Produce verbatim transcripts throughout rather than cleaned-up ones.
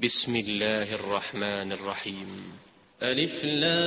بسم الله الرحمن الرحيم. ألف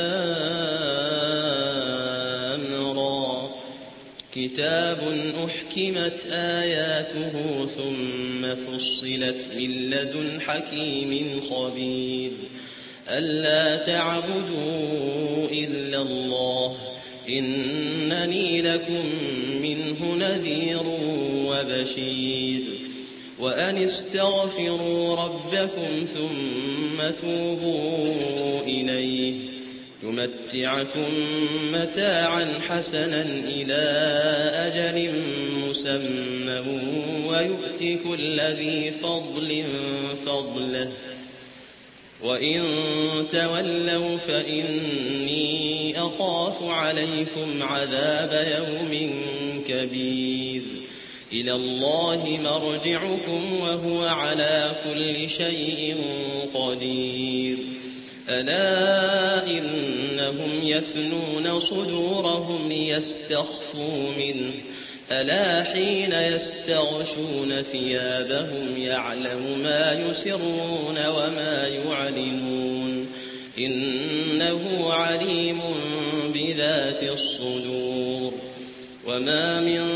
لام را كتاب أحكمت آياته ثم فصلت من لدن حكيم خبير ألا تعبدوا إلا الله إنني لكم منه نذير وبشير وأن استغفروا ربكم ثم توبوا إليه يمتعكم متاعا حسنا إلى أجل مسمى ويؤت كل ذي فضل فضله وإن تولوا فإني أخاف عليكم عذاب يوم كبير إلى الله مرجعكم وهو على كل شيء قدير ألا إنهم يثنون صدورهم ليستخفوا منه ألا حين يستغشون ثيابهم يعلم ما يسرون وما يعلنون إنه عليم بذات الصدور وما من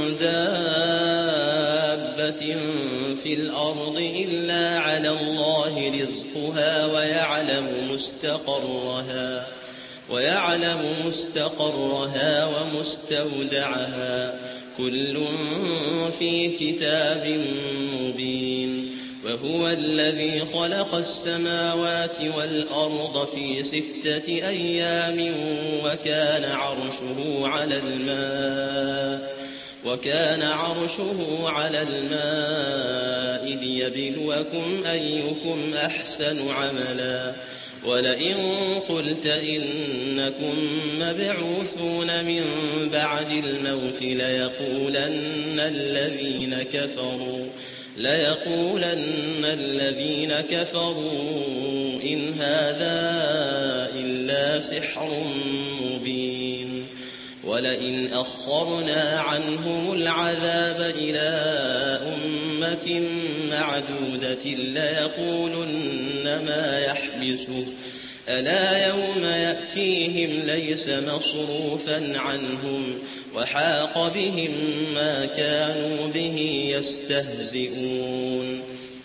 دابة في الأرض إلا على الله رزقها ويعلم مستقرها ويعلم مستقرها ومستودعها كل في كتاب مبين وهو الذي خلق السماوات والأرض في ستة أيام وكان عرشه على الماء وكان عرشه على الماء ليبلوكم أيكم أحسن عملا ولئن قلت إنكم مبعوثون من بعد الموت ليقولن الذين كفروا ليقولن الذين كفروا إن هذا إلا سحر مبين ولئن أخرنا عنهم العذاب إلى أمة معدودة ليقولن ما يحبسه ألا يوم يأتيهم ليس مصروفا عنهم وحاق بهم ما كانوا به يستهزئون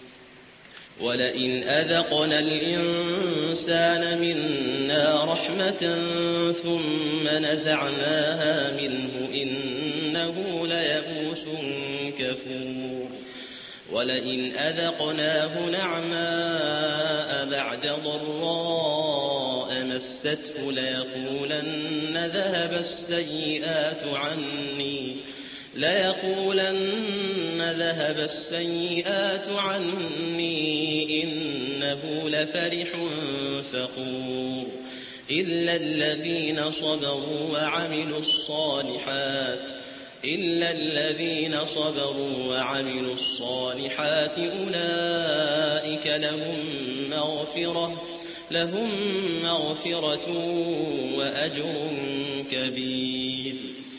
ولئن أذقنا الإنسان منا رحمة ثم نزعناها منه إنه ليئوس كفور ولئن أذقناه نعماء بعد ضراء مسته ليقولن ذهب السيئات عني ليقولن ذهب السيئات عني إنه لفرح فخور إلا الذين صبروا وعملوا الصالحات إلا الذين صبروا وعملوا الصالحات أولئك لهم مغفرة لهم مغفرة وأجر كبير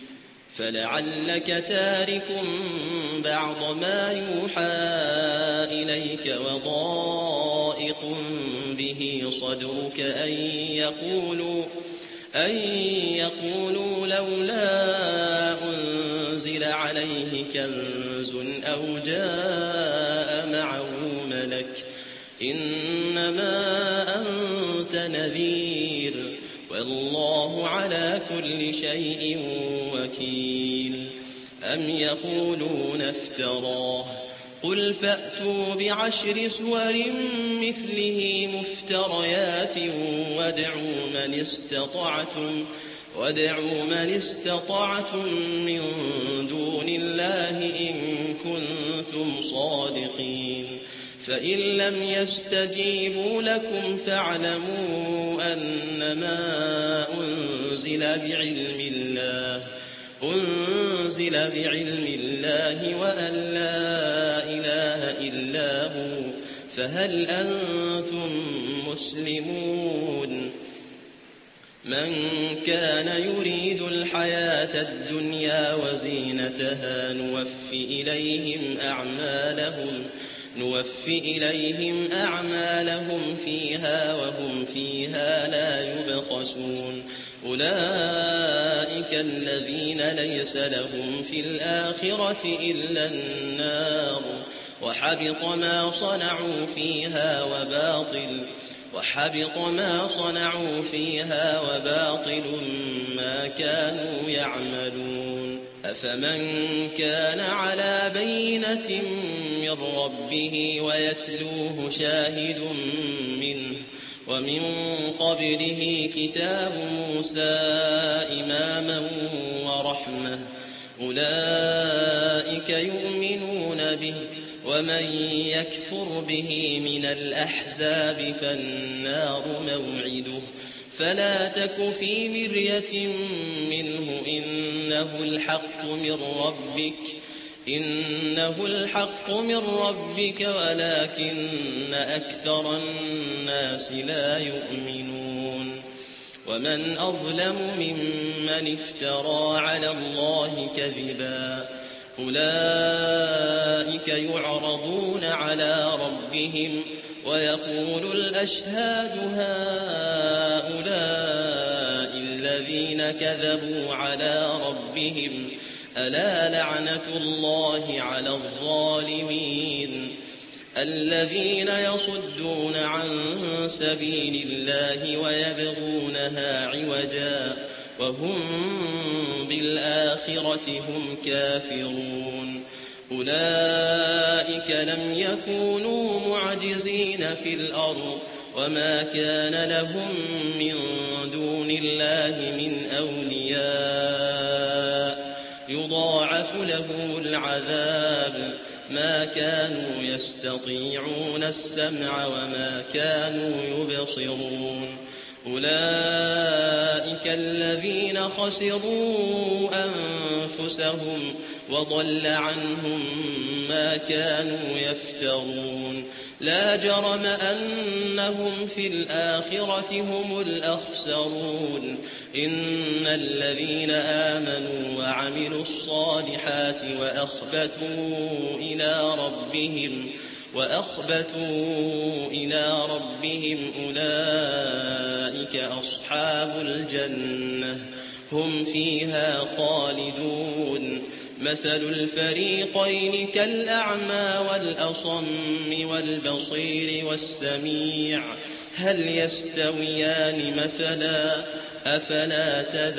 فلعلك تارك بعض ما يوحى إليك وضائق به صدرك أن يقولوا أن يقولوا لولا أنزل عليه كنز أو جاء معه ملك إنما أنت نذير والله على كل شيء وكيل أم يقولون افتراه قل فأتوا بعشر سور مثله مفتريات وادعوا من استطعتم وادعوا من استطعتم من دون الله إن كنتم صادقين فإن لم يستجيبوا لكم فاعلموا أنما أنزل بعلم الله أنزل بعلم الله وأن لا إله إلا هو فهل أنتم مسلمون من كان يريد الحياة الدنيا وزينتها نوف إليهم أعمالهم نوف إليهم أعمالهم فيها وهم فيها لا يبخسون أولئك الذين ليس لهم في الآخرة إلا النار وحبط ما صنعوا فيها وباطل وحبط ما صنعوا فيها وباطل ما كانوا يعملون أفمن كان على بينة من ربه ويتلوه شاهد منه ومن قبله كتاب موسى إماما ورحمة أولئك يؤمنون به ومن يكفر به من الأحزاب فالنار موعده فلا تك في مرية منه إنه الحق من ربك إنه الحق من ربك ولكن أكثر الناس لا يؤمنون ومن أظلم ممن افترى على الله كذبا أولئك يعرضون على ربهم ويقول الأشهاد هؤلاء الذين كذبوا على ربهم ألا لعنة الله على الظالمين الذين يصدون عن سبيل الله ويبغونها عوجا وهم بالآخرة هم كافرون أولئك لم يكونوا معجزين في الأرض وما كان لهم من دون الله من أولياء يضاعف لهم العذاب ما كانوا يستطيعون السمع وما كانوا يبصرون أولئك الذين خسروا أنفسهم وضل عنهم ما كانوا يفترون لا جرم أنهم في الآخرة هم الأخسرون إن الذين آمنوا وعملوا الصالحات وأخبتوا إلى ربهم وأخبتوا إلى ربهم أولئك أصحاب الجنة هم فيها خالدون مثل الفريقين كالأعمى والأصم والبصير والسميع هل يستويان مثلا أفلا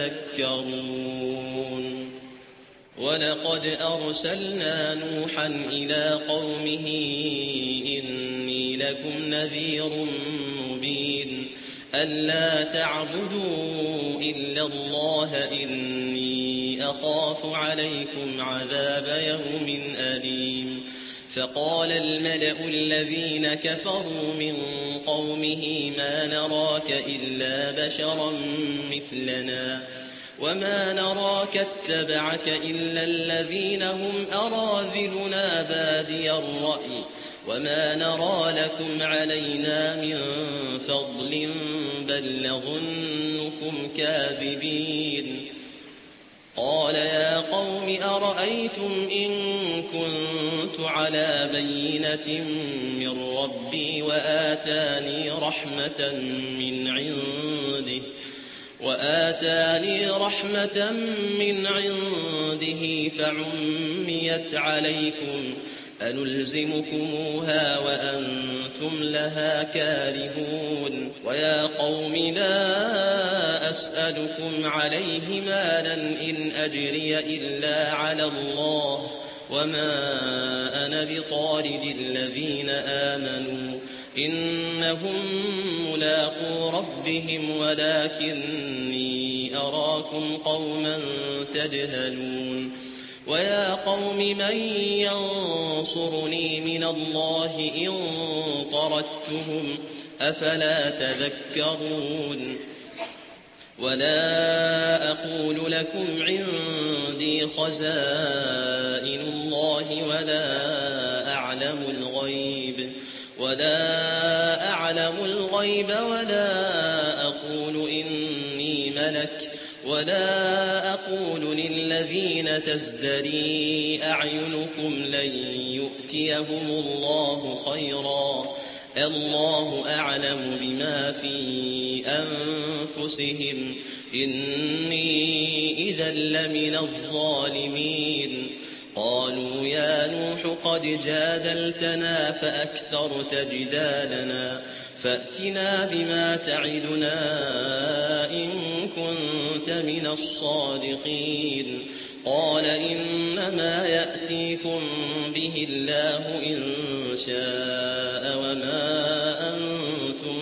تذكرون ولقد أرسلنا نوحا إلى قومه إني لكم نذير مبين ألا تعبدوا إلا الله إني أخاف عليكم عذاب يوم أليم فقال الملأ الذين كفروا من قومه ما نراك إلا بشرا مثلنا وما نراك اتبعك إلا الذين هم أراذلنا بادي الرأي وما نرى لكم علينا من فضل بل نظنكم كاذبين قال يا قوم أرأيتم إن كنت على بينة من ربي وآتاني رحمة من عنده وآتاني رحمة من عنده فعميت عليكم أنلزمكموها وأنتم لها كارهون ويا قوم لا أسألكم عليه مالا إن أجري إلا على الله وما أنا بطارد الذين آمنوا إنهم ملاقو ربهم ولكني أراكم قوما تجهلون ويا قوم من ينصرني من الله إن طردتهم أفلا تذكرون ولا أقول لكم عندي خزائن الله ولا أعلم الغيب ولا أعلم الغيب ولا أقول إني ملك ولا أقول للذين تزدري أعينكم لن يؤتيهم الله خيرا الله أعلم بما في أنفسهم إني إذا لمن الظالمين قالوا يا نوح قد جادلتنا فأكثرت جدالنا فأتنا بما تعدنا إن كنت من الصادقين قال إنما يأتيكم به الله إن شاء وما أنتم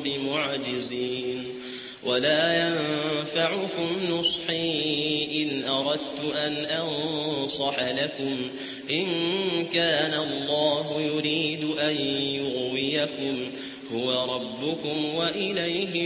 بمعجزين ولا ينفعكم نصحي إن أردت أن أنصح لكم إن كان الله يريد أن يغويكم هو ربكم وإليه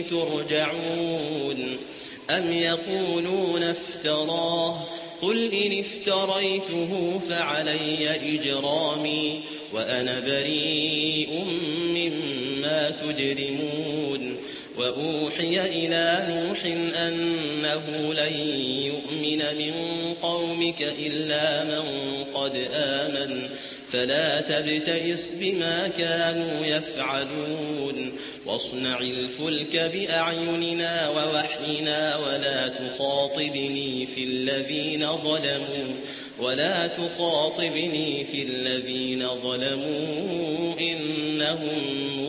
ترجعون أم يقولون افتراه قل إن افتريته فعلي إجرامي وأنا بريء مما تجرمون وأوحي إلى نوح أنه لن يؤمن من قومك إلا من قد آمن فلا تبتئس بما كانوا يفعلون واصنع الفلك بأعيننا ووحينا ولا تخاطبني في الذين ظلموا ولا تخاطبني في الذين ظلموا إنهم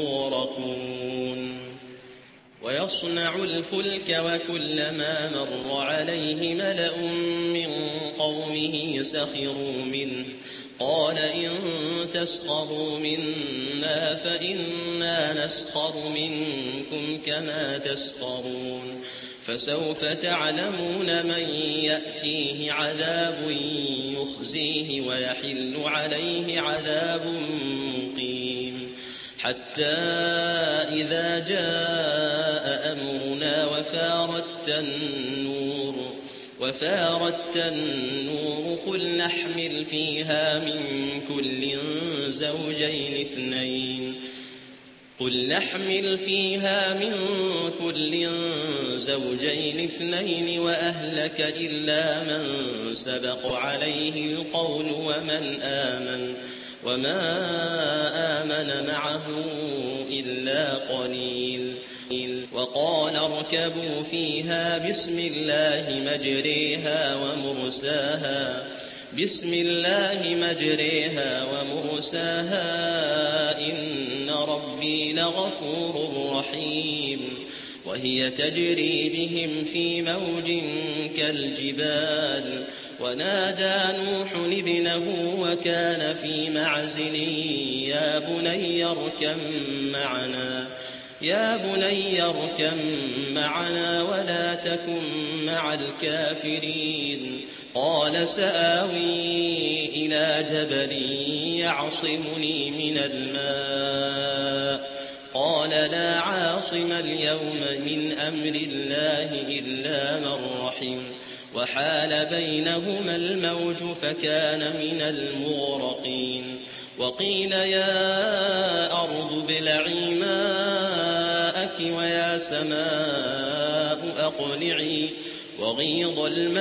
مغرقون ويصنع الفلك وكلما مر عليه ملأ من قومه سخروا منه قال إن تسخروا منا فإنا نسخر منكم كما تسخرون فسوف تعلمون من يأتيه عذاب يخزيه ويحل عليه عذاب مقيم حتى إذا جاء أمرنا وفارت النور وفارت النور قل نحمل فيها من كل زوجين اثنين قل نحمل فيها من كل زوجين اثنين وأهلك إلا من سبق عليه القول ومن آمن وما آمن معه إلا قليل وقال اركبوا فيها بسم الله مجريها ومرساها بسم الله مجريها ومرساها إن ربي لغفور رحيم وهي تجري بهم في موج كالجبال ونادى نوح ابنه وكان في معزل يا بني اركب معنا يا بني اركب معنا ولا تكن مع الكافرين قال سآوي إلى جبل يعصمني من الماء قال لا عاصم اليوم من أمر الله إلا من رحم وحال بينهما الموج فكان من المغرقين وقيل يا أرض ابلعي ماءك ويا سماء أقلعي وغيض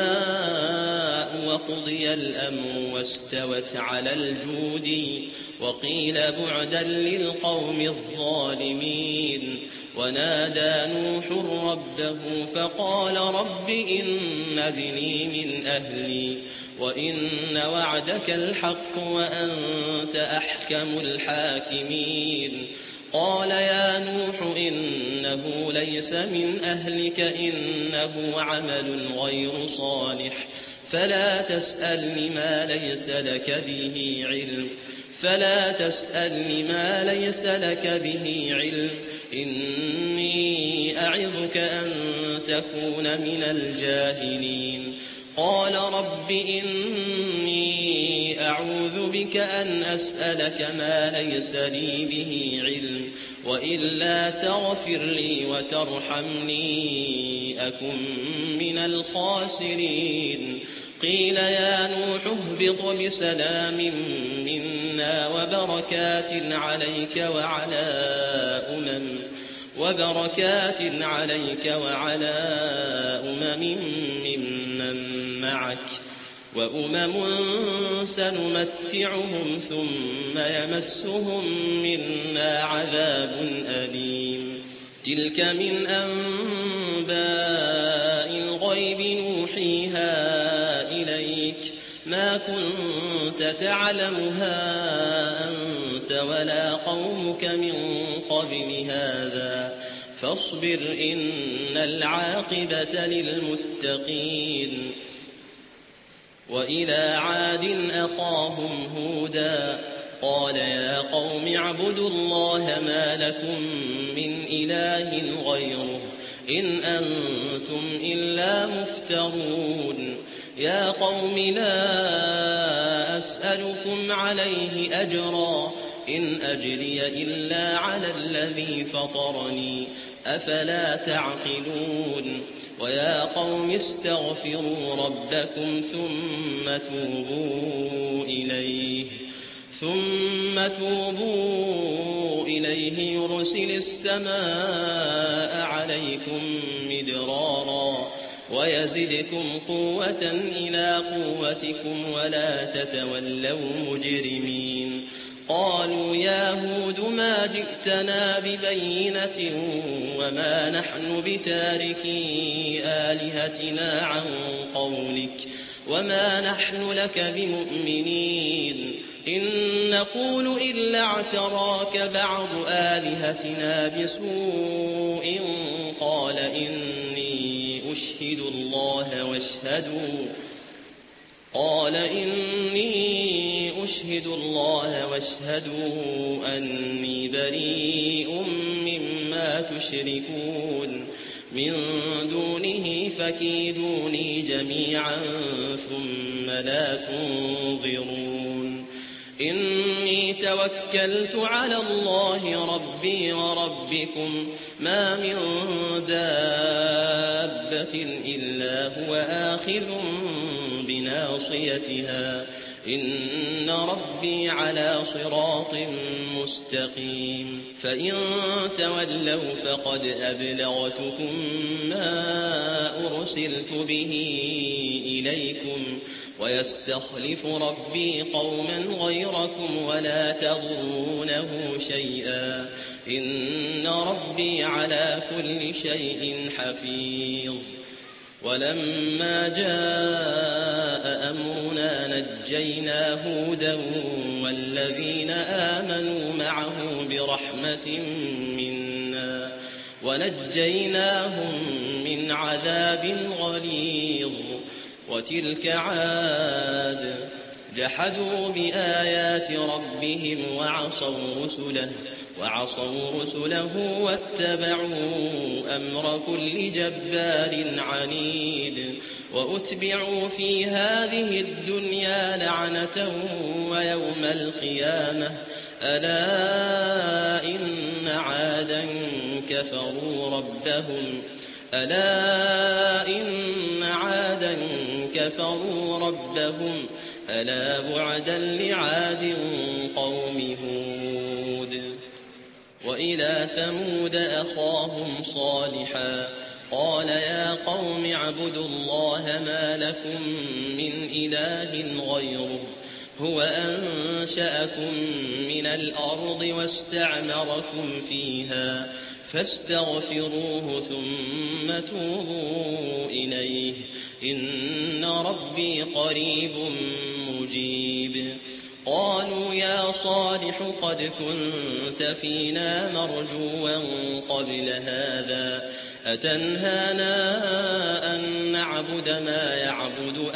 الماء وقضي الأمر واستوت على الجود وقيل بعدا للقوم الظالمين ونادى نوح ربه فقال رب إن ابني من أهلي وإن وعدك الحق وأنت أحكم الحاكمين قال يا نوح إنه ليس من أهلك إنه عمل غير صالح فلا تسألني ما ليس لك به علم فلا تسألني ما ليس لك به علم إني أعظك أن تكون من الجاهلين قال رب إني أعوذ بك أن أسألك ما ليس لي به علم وإلا تغفر لي وترحمني أكن من الخاسرين قيل يا نوح اهبط بسلام منا وبركات عليك وعلى أمم وبركات عليك وعلى أمم ممن معك وأمم سنمتعهم ثم يمسهم منا عذاب أليم تلك من أنباء الغيب نوحيها إليك ما كنت تعلمها أنت ولا قومك من قبل هذا فاصبر إن العاقبة للمتقين وإلى عاد أخاهم هودا قال يا قوم اعبدوا الله ما لكم من إله غيره إن أنتم إلا مفترون يا قوم لا أسألكم عليه أجرا إن أجري إلا على الذي فطرني أفلا تعقلون ويا قوم استغفروا ربكم ثم توبوا إليه ثم توبوا إليه يرسل السماء عليكم مدرارا ويزدكم قوة إلى قوتكم ولا تتولوا مجرمين قالوا يا هود ما جئتنا ببينة وما نحن بتاركي آلهتنا عن قولك وما نحن لك بمؤمنين إن نقول إلا اعتراك بعض آلهتنا بسوء قال إني أشهد الله واشهدوا قال إني أشهد الله واشهدوا أني بريء مما تشركون من دونه فكيدوني جميعا ثم لا تنظرون إني توكلت على الله ربي وربكم ما من دابة إلا هو آخذ بناصيتها إن ربي على صراط مستقيم فإن تولوا فقد أبلغتكم ما أرسلت به إليكم ويستخلف ربي قوما غيركم ولا تضرونه شيئا إن ربي على كل شيء حفيظ ولما جاء أمرنا نجينا هودا والذين آمنوا معه برحمة منا ونجيناهم من عذاب غليظ وتلك عاد جحدوا بآيات ربهم وعصوا رسله وعصوا رسله واتبعوا أمر كل جبار عنيد وأتبعوا في هذه الدنيا لعنة ويوم القيامة ألا إن عادا كفروا ربهم ألا إن عادا كفروا ربهم ألا بعدا لعاد قوم هود وإلى ثمود أخاهم صالحا قال يا قوم اعبدوا الله ما لكم من إله غيره هو أنشأكم من الأرض واستعمركم فيها فاستغفروه ثم توبوا إليه إن ربي قريب مجيب قالوا يا صالح قد كنت فينا مرجوا قبل هذا أتنهانا أن نعبد ما يعبد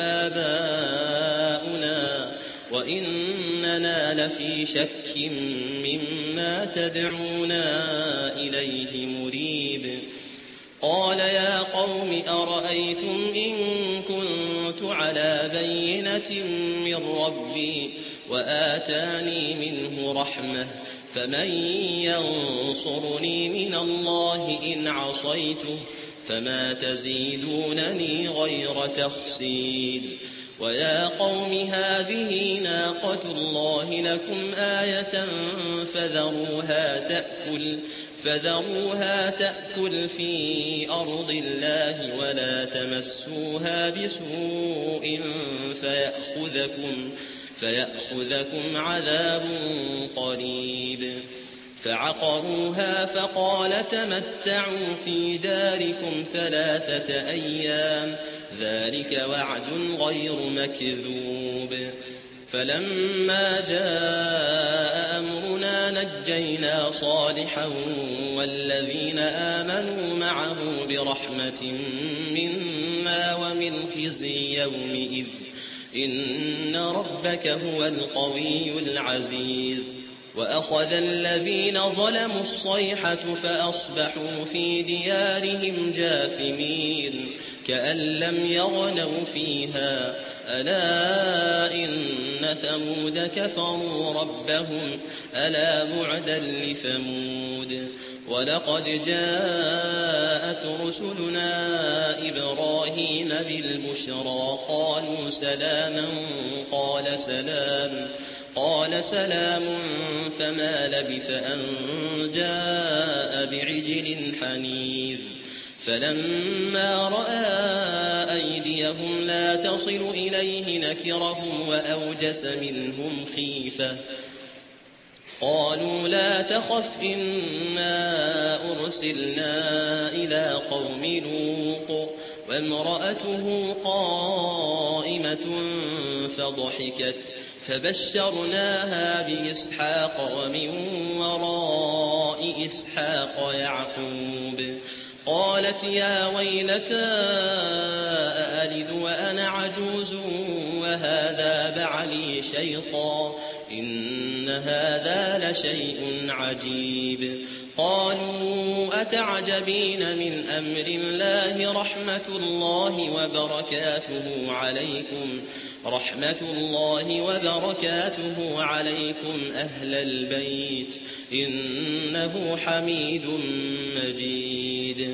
آباؤنا وإننا لفي شك مما تدعونا إليه مريب قال يا قوم أرأيتم إن كنت على بينة من ربي وآتاني منه رحمة فمن ينصرني من الله إن عصيته فما تزيدونني غير تخسيد ويا قوم هذه ناقة الله لكم آية فذروها تأكل فذروها تأكل في أرض الله ولا تمسوها بسوء فيأخذكم, فيأخذكم عذاب قريب. فعقروها فقال تمتعوا في داركم ثلاثة أيام ذلك وعد غير مكذوب. فلما جاء أمرنا نجينا صالحا والذين آمنوا معه برحمة منا ومن خزي يومئذ إن ربك هو القوي العزيز. وأخذ الذين ظلموا الصيحة فأصبحوا في ديارهم جاثمين كأن لم يغنوا فيها ألا إن ثمود كفروا ربهم ألا بعدا لثمود. ولقد جاءت رسلنا إبراهيم بالبشرى قالوا سلاما قال سلام قال سلام فما لبث أن جاء بعجل حنيذ. فلما رأى أيديهم لا تصل إليه نكرهم وأوجس منهم خيفة قالوا لا تخف إنا أرسلنا إلى قوم لوط وامرأته قائمة فضحكت فبشرناها بإسحاق ومن وراء إسحاق يعقوب. قالت يا ويلتى أألد وأنا عجوز وهذا بعلي شيخا إن هذا لشيء عجيب. قالوا أتعجبين من أمر الله رحمة الله وبركاته عليكم رحمة الله وبركاته عليكم أهل البيت إنه حميد مجيد.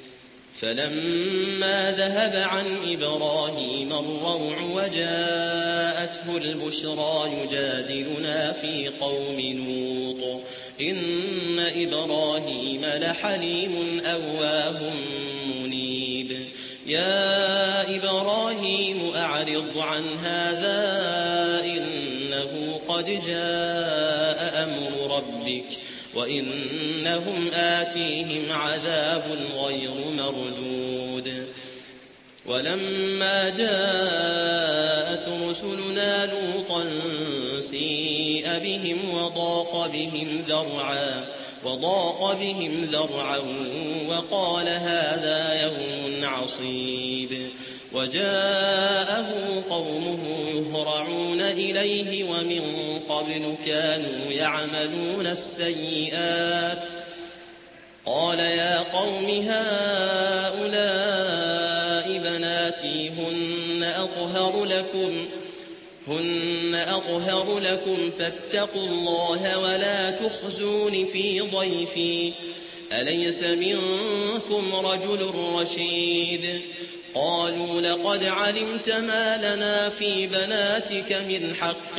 فلما ذهب عن إبراهيم الروع وجاءته البشرى يجادلنا في قوم لوط إن إبراهيم لحليم أواه منيب. يا إبراهيم أعرض عن هذا إنه قد جاء أمر ربك وإنهم آتيهم عذاب غير مردود. ولما جاءت رسلنا لوطا سيء بهم وضاق بهم ذرعا وضاق بهم ذرعا وقال هذا يوم عصيب. وجاءه قومه يهرعون إليه ومن قبل كانوا يعملون السيئات قال يا قوم هؤلاء بناتي هن أطهر لكم هن أطهر لكم فاتقوا الله ولا تخزون في ضيفي أليس منكم رجل رشيد. قالوا لقد علمت ما لنا في بناتك من حق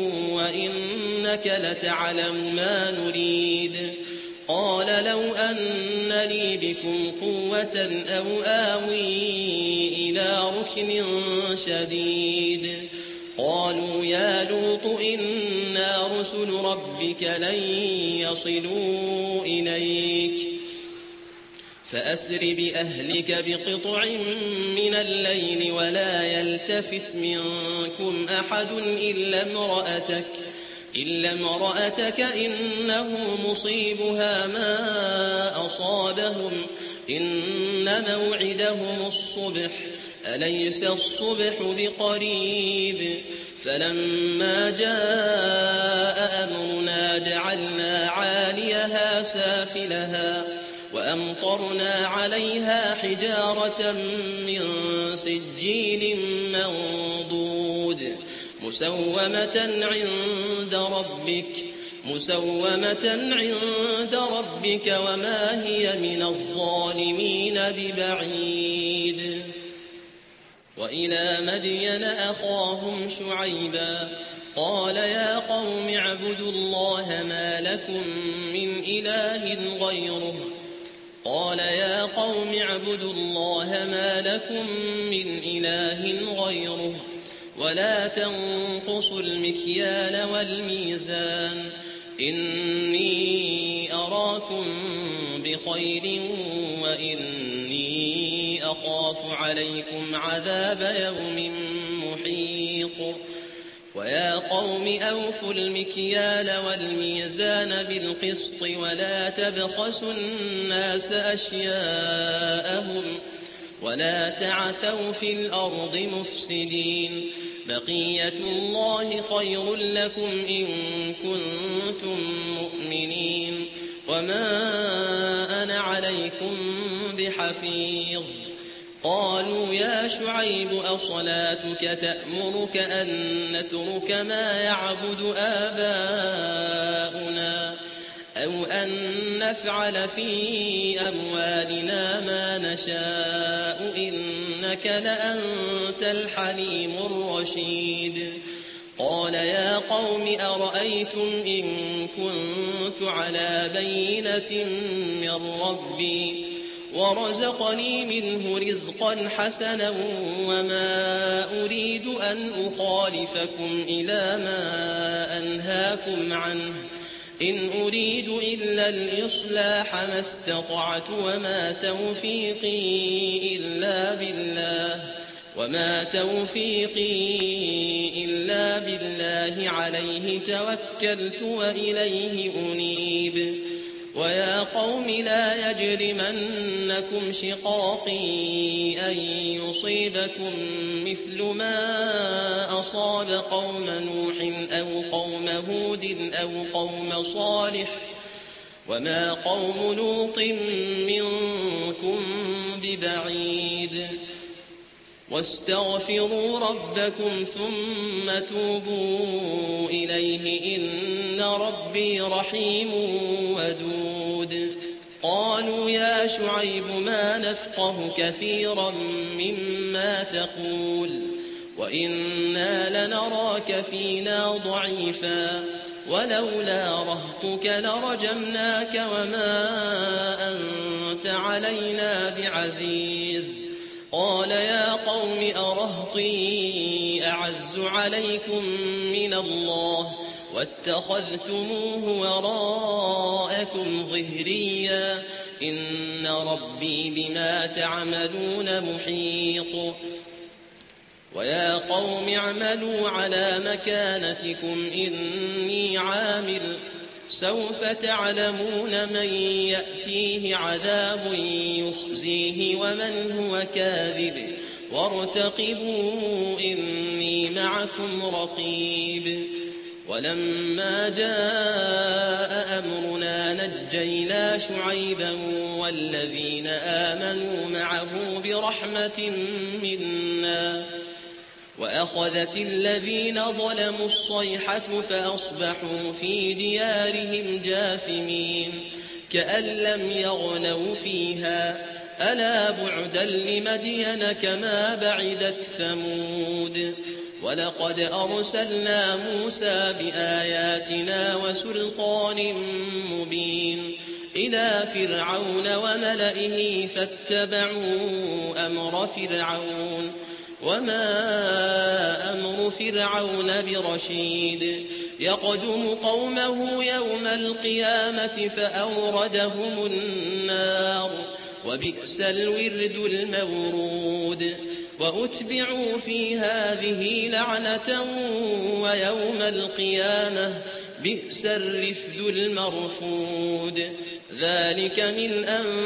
وإنك لتعلم ما نريد. قال لو أن لي بكم قوة أو آوي إلى ركن شديد. قالوا يا لوط إنا رسل ربك لن يصلوا إليك فأسر بأهلك بقطع من الليل ولا يلتفت منكم أحد إلا امرأتك إلا امرأتك إنه مصيبها ما أصابهم إن موعدهم الصبح أليس الصبح بقريب. فلما جاء أمرنا جعلنا عاليها سافلها وأمطرنا عليها حجارة من سجيل منضود مسومة عند ربك مسومة عند ربك وما هي من الظالمين ببعيد. وإلى مدين أخاهم شعيبا قال يا قوم اعبدوا الله ما لكم من إله غيره قال يا قوم اعبدوا الله ما لكم من إله غيره ولا تنقصوا المكيال والميزان إني أراكم بخير وإني أخاف عليكم عذاب يوم محيط ويا قوم أوفوا المكيال والميزان بالقسط ولا تبخسوا الناس أشياءهم ولا تعثوا في الأرض مفسدين بقية الله خير لكم إن كنتم مؤمنين وما أنا عليكم بحفيظ قالوا يا شعيب أصلاتك تأمرك أن نترك ما يعبد آباؤنا أو أن نفعل في أموالنا ما نشاء إنك لأنت الحليم الرشيد قال يا قوم أرأيتم إن كنت على بينة من ربي ورزقني منه رزقا حسنا وما أريد أن أخالفكم إلى ما أنهاكم عنه إن أريد إلا الإصلاح ما استطعت وما توفيقي إلا بالله وما توفيقي إلا بالله عليه توكلت وإليه أنيب ويا قوم لا يجرمنكم شقاقي أن يصيبكم مثل ما أصاب قوم نوح أو قوم هود أو قوم صالح وما قوم لوط منكم ببعيد واستغفروا ربكم ثم توبوا إليه إن ربي رحيم ودود قالوا يا شعيب ما نفقه كثيرا مما تقول وإنا لنراك فينا ضعيفا ولولا رهطك لرجمناك وما أنت علينا بعزيز قال يا قوم أرهطي أعز عليكم من الله واتخذتموه وراءكم ظهريا إن ربي بما تعملون محيط ويا قوم اعملوا على مكانتكم إني عامل سوف تعلمون من يأتيه عذاب يخزيه ومن هو كاذب وارتقبوا إني معكم رقيب ولما جاء أمرنا نجينا شعيبا والذين آمنوا معه برحمة منا وأخذت الذين ظلموا الصيحة فأصبحوا في ديارهم جاثمين كأن لم يغنوا فيها ألا بعدا لمدين كما بعدت ثمود ولقد أرسلنا موسى بآياتنا وسلطان مبين إلى فرعون وملئه فاتبعوا أمر فرعون وما أمر فرعون برشيد يقدم قومه يوم القيامة فأوردهم النار وبئس الورد المورود وأتبعوا في هذه لعنة ويوم القيامة بئس الرفد المرفود ذلك من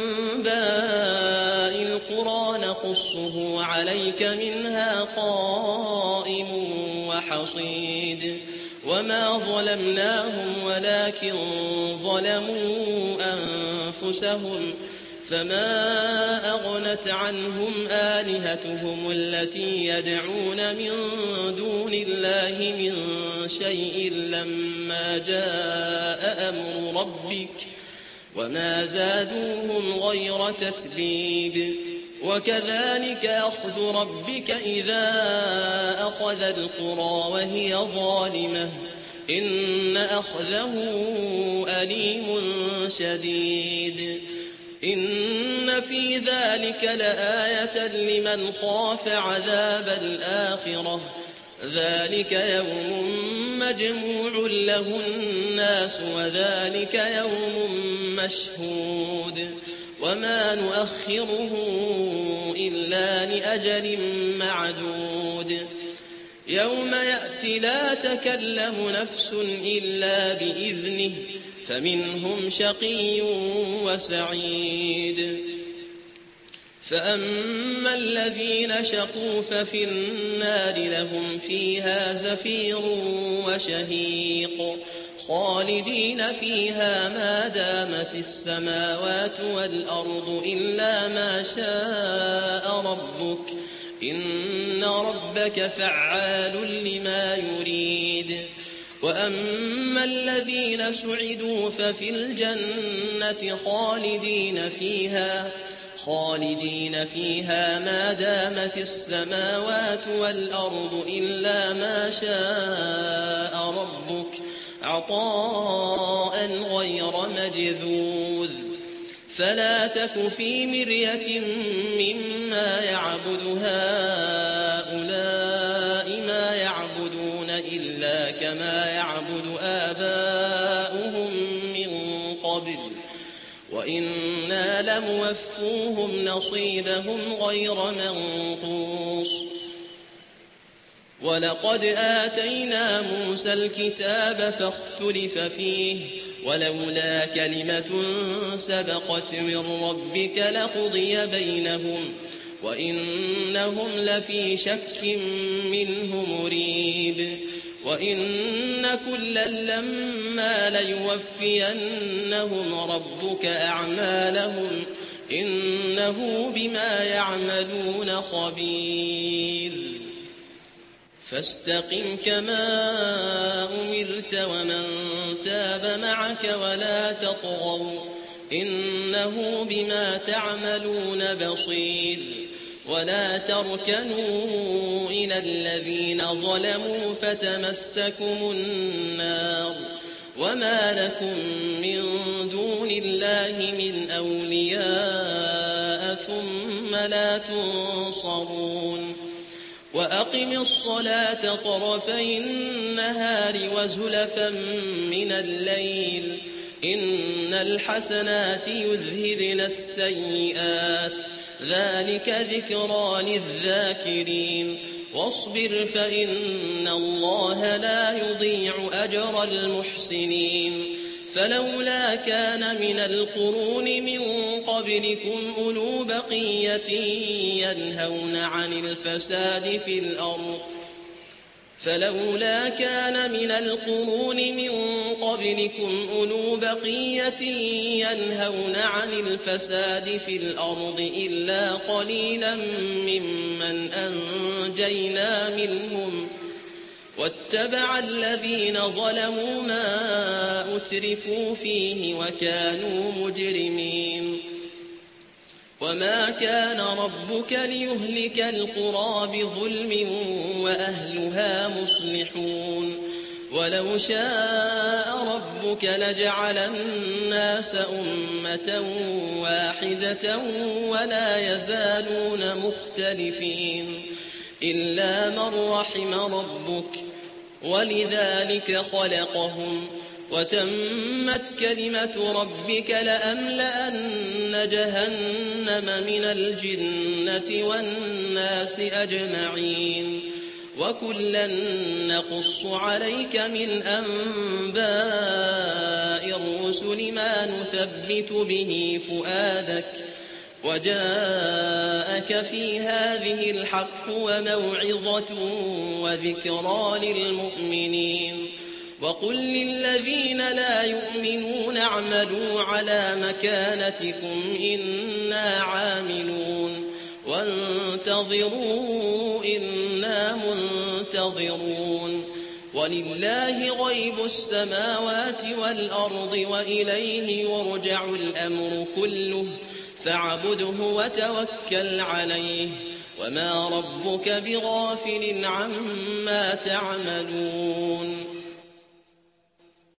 أنباء القرى نقصه عليك منها قائم وحصيد وما ظلمناهم ولكن ظلموا أنفسهم فما أغنت عنهم آلهتهم التي يدعون من دون الله من شيء لما جاء أمر ربك وما زادوهم غير تتبيب وكذلك أخذ ربك إذا أخذ القرى وهي ظالمة إن أخذه أليم شديد إن في ذلك لآية لمن خاف عذاب الآخرة ذلك يوم مجموع له الناس وذلك يوم مشهود وما نؤخره إلا لأجل معدود يوم يأتي لا تكلم نفس إلا بإذنه فمنهم شقي وسعيد فأما الذين شقوا ففي النار لهم فيها زفير وشهيق خالدين فيها ما دامت السماوات والأرض إلا ما شاء ربك إن ربك فعال لما يريد وأما الذين سعدوا ففي الجنة خالدين فيها خالدين فيها ما دامت السماوات والأرض إلا ما شاء ربك عطاء غير مجذوذ فلا تك في مرية مما يعبد هؤلاء ما يعبدون إلا كما يعبد آباؤهم من قبل وإنا لموفوهم نصيبهم غير منقوص ولقد آتينا موسى الكتاب فاختلف فيه ولولا كلمة سبقت من ربك لقضي بينهم وإنهم لفي شك منه مريب وإن كلا لما ليوفينهم ربك أعمالهم إنه بما يعملون خبير فاستقم كما أمرت ومن تاب معك ولا تطغوا إنه بما تعملون بصير ولا تركنوا إلى الذين ظلموا فتمسكم النار وما لكم من دون الله من أولياء ثم لا تنصرون وأقم الصلاة طرفي النهار وزلفا من الليل إن الحسنات يذهبن السيئات ذلك ذكرى للذاكرين واصبر فإن الله لا يضيع أجر المحسنين فلولا كان من القرون من قبلكم أولو بقية ينهون عن الفساد في الأرض فلولا كان من القرون من قبلكم أولو بقية ينهون عن الفساد في الأرض إلا قليلا ممن أنجينا منهم واتبع الذين ظلموا ما أترفوا فيه وكانوا مجرمين وما كان ربك ليهلك القرى بظلم وأهلها مصلحون ولو شاء ربك لجعل الناس أمة واحدة ولا يزالون مختلفين إلا من رحم ربك ولذلك خلقهم وتمت كلمة ربك لأملأن جهنم من الجنة والناس أجمعين وكلا نقص عليك من أنباء الرسل ما نثبت به فؤادك وجاءك في هذه الحق وموعظة وذكرى للمؤمنين وقل للذين لا يؤمنون اعملوا على مكانتكم إنا عاملون وانتظروا إنا منتظرون ولله غيب السماوات والأرض وإليه يرجع الأمر كله فاعبده وتوكل عليه وما ربك بغافل عما تعملون